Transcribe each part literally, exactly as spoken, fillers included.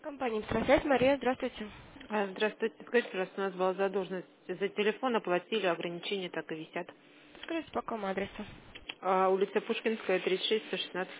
Компания «Инфрасвязь». Мария, здравствуйте. А, Здравствуйте. Скажите, пожалуйста, у нас была задолженность за телефон, оплатили, ограничения так и висят. Скажите, по какому адресу? А, улица Пушкинская, тридцать шесть, сто шестнадцать.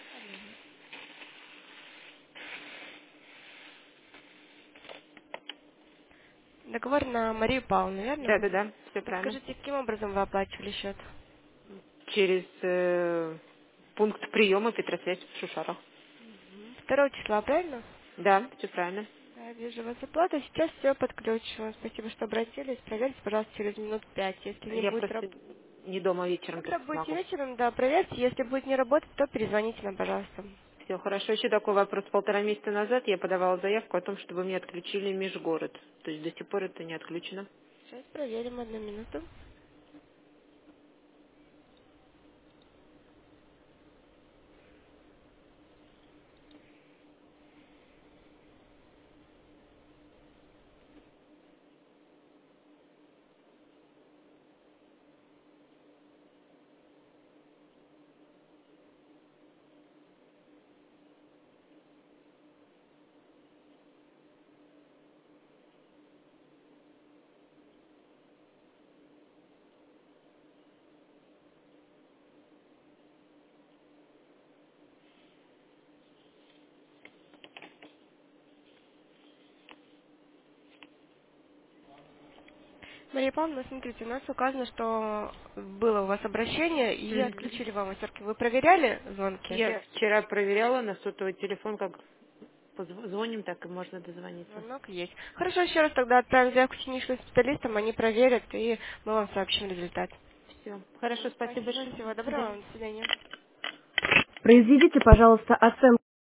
Договор на Марию Павловну, верно? Да-да-да, все правильно. Подскажите, каким образом вы оплачивали счет? Через э, пункт приема Петросвязь в Шушарах. Второго числа, правильно? Да, все правильно. Да, вижу вас оплата. Сейчас все подключено. Спасибо, что обратились. Проверьте, пожалуйста, через минут пять. Если не Я будет просто работать... не дома вечером Когда только будете смогу. вечером, да, проверьте. Если будет не работать, то перезвоните нам, пожалуйста. Все хорошо. Еще такой вопрос. Полтора месяца назад я подавала заявку о том, чтобы мне отключили межгород. То есть до сих пор это не отключено. Сейчас проверим одну минуту. Мария Павловна, смотрите, у нас указано, что было у вас обращение и Мгм. отключили вам эсерки. Вы проверяли звонки? Я вчера проверяла на сотовый телефон, как позвоним, так и можно дозвониться. Звонок есть. Хорошо, еще раз тогда отправим заявку техническим специалистам, они проверят, и мы вам сообщим результат. Все. Хорошо, спасибо Спасибо, большое. всего До доброго, свидания. до свидания. Произведите, пожалуйста, оценку.